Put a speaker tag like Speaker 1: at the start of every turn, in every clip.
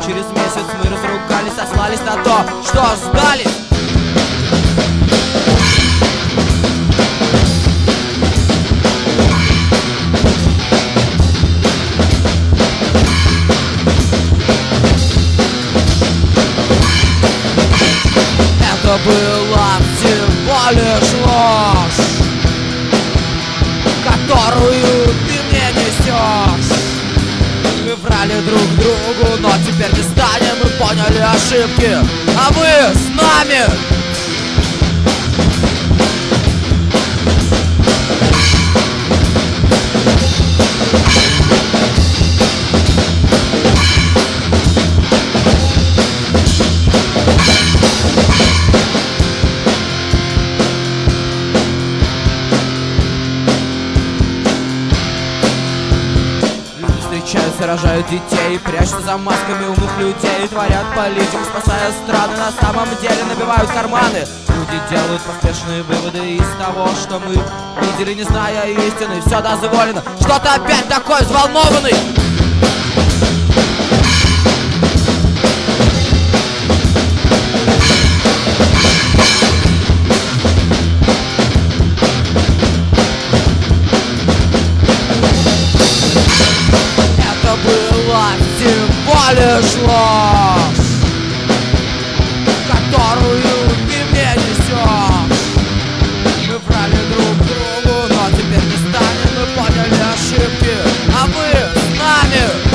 Speaker 1: через месяц мы разругались, сослались на то, что сдались. Это была всего лишь ложь, которую ты мне несешь. Мы врали друг другу, но теперь не станем. Мы поняли ошибки, а вы с нами. Встречаются, рожают детей, прячутся за масками умных людей, творят политику, спасая страны, на самом деле набивают карманы. Люди делают поспешные выводы из того, что мы видели, не зная истины. Все дозволено, что ты опять такой взволнованный? Всего лишь ложь, которую ты мне несешь. Мы врали друг другу, но теперь не станем. Мы поняли ошибки, а вы с нами.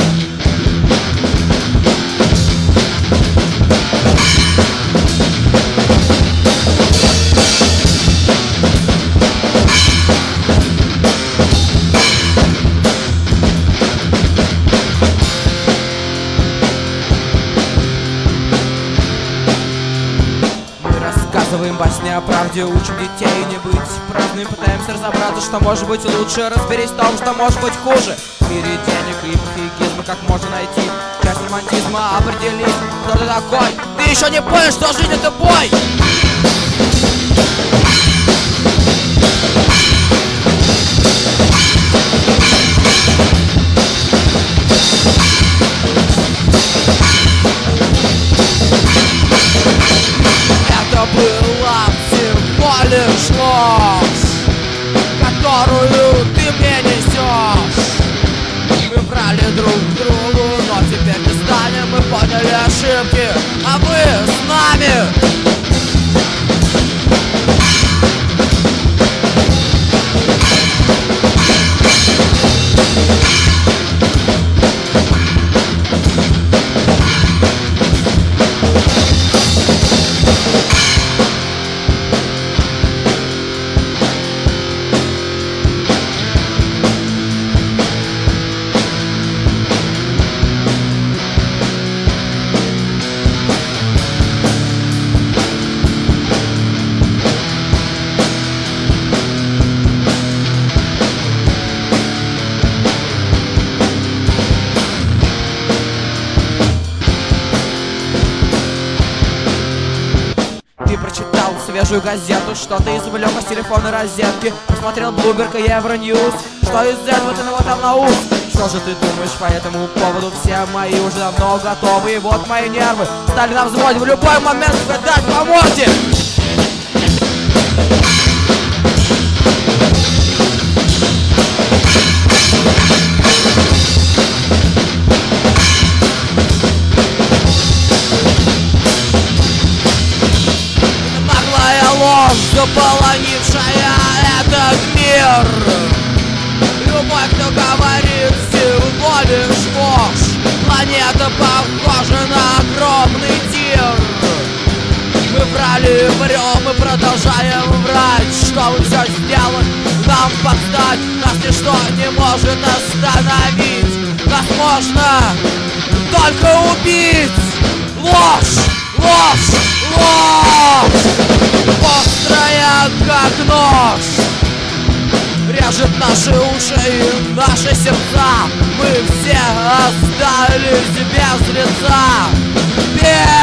Speaker 1: Рассказываем басни о правде, учим детей не быть праздными, пытаемся разобраться, что может быть лучше. Разберись в том, что может быть хуже. В мире денег и пофигизма как можно найти часть романтизма, определить, кто ты такой. Ты еще не понял, что жизнь это бой. Была всего лишь ложь, которую ты мне несешь. Мы врали друг другу, но теперь не станем. Мы поняли ошибки, а вы с нами. Прочитал свежую газету, что-то извлек из телефонной розетки, посмотрел Bloomberg и Евроньюз. Что из этого ты намотал на ус? Что же ты думаешь по этому поводу? Все мои уже давно готовы, и вот мои нервы стали на взводе. В любой момент тебе дать по морде. Заполонившая этот мир. Любой, кто говорит, всего лишь ложь. Планета похожа на огромный тир. Мы врали, врем и продолжаем врать. Чтобы все сделать, нам подстать. Нас ничто не может остановить. Нас можно только убить. Ложь, ложь, ложь. Острая, как нож, режет наши уши и наши сердца. Мы все остались без лица.